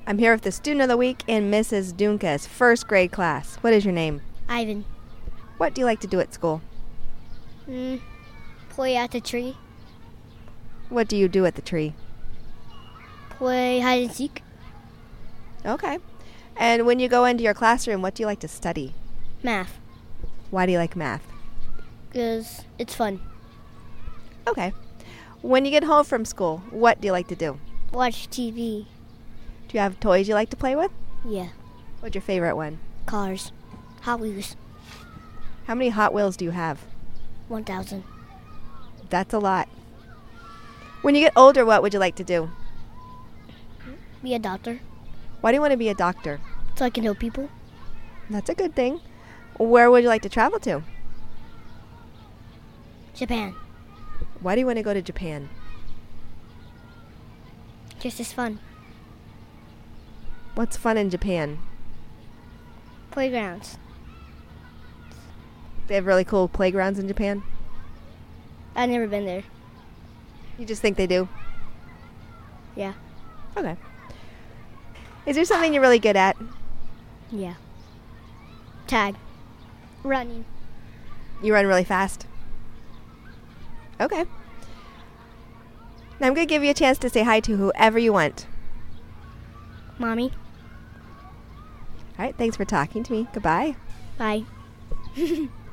I'm here with the student of the week in Mrs. Dunca's first grade class. What is your name? Ivan. What do you like to do at school? Play at the tree. What do you do at the tree? Play hide and seek. Okay. And when you go into your classroom, what do you like to study? Math. Why do you like math? Because it's fun. Okay. When you get home from school, what do you like to do? Watch TV. Do you have toys you like to play with? Yeah. What's your favorite one? Cars. Hot Wheels. How many Hot Wheels do you have? 1,000. That's a lot. When you get older, what would you like to do? Be a doctor. Why do you want to be a doctor? So I can help people. That's a good thing. Where would you like to travel to? Japan. Why do you want to go to Japan? Just as fun. What's fun in Japan? Playgrounds. They have really cool playgrounds in Japan? I've never been there. You just think they do? Yeah. Okay. Is there something you're really good at? Yeah. Tag. Running. You run really fast? Okay. Now I'm going to give you a chance to say hi to whoever you want. Mommy. All right, thanks for talking to me. Goodbye. Bye.